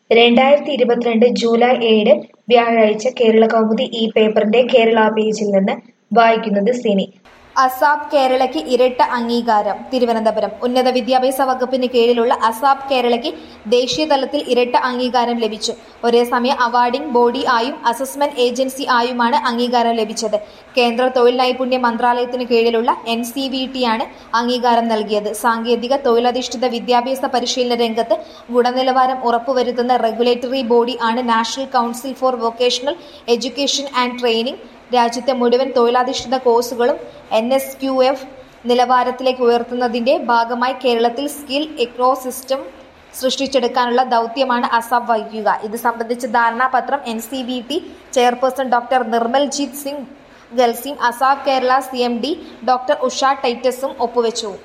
2022 July 7 വ്യാഴാഴ്ച കേരളകൗമുദി ഈ പേപ്പറിന്റെ കേരള പേജിൽ നിന്ന് വായിക്കുന്നത് സിനി. അസാപ് കേരളയ്ക്ക് ഇരട്ട അംഗീകാരം. തിരുവനന്തപുരം ഉന്നത വിദ്യാഭ്യാസ വകുപ്പിന് കീഴിലുള്ള അസാപ് കേരളയ്ക്ക് ദേശീയ തലത്തിൽ ഇരട്ട അംഗീകാരം ലഭിച്ചു. ഒരേസമയം അവാർഡിംഗ് ബോഡി ആയും അസസ്മെന്റ് ഏജൻസി ആയുമാണ് അംഗീകാരം ലഭിച്ചത്. കേന്ദ്ര തൊഴിൽ നൈപുണ്യ മന്ത്രാലയത്തിന് കീഴിലുള്ള NCVT ആണ് അംഗീകാരം നൽകിയത്. സാങ്കേതിക തൊഴിലധിഷ്ഠിത വിദ്യാഭ്യാസ പരിശീലന രംഗത്ത് ഗുണനിലവാരം ഉറപ്പുവരുത്തുന്ന റെഗുലേറ്ററി ബോഡി ആണ് National Council for Vocational Education and Training. രാജ്യത്തെ മുഴുവൻ തൊഴിലധിഷ്ഠിത കോഴ്സുകളും NSQF നിലവാരത്തിലേക്ക് ഉയർത്തുന്നതിന്റെ ഭാഗമായി കേരളത്തിൽ സ്കിൽ എക്കോസിസ്റ്റം സൃഷ്ടിച്ചെടുക്കാനുള്ള ദൗത്യമാണ് അസാപ് വഹിക്കുക. ഇത് സംബന്ധിച്ച ധാരണാപത്രം NCVT chairperson doctor Nirmaljeet Singh ഗൽസിയും ASAP Kerala CMD doctor Usha ടൈറ്റസും ഒപ്പുവെച്ചു.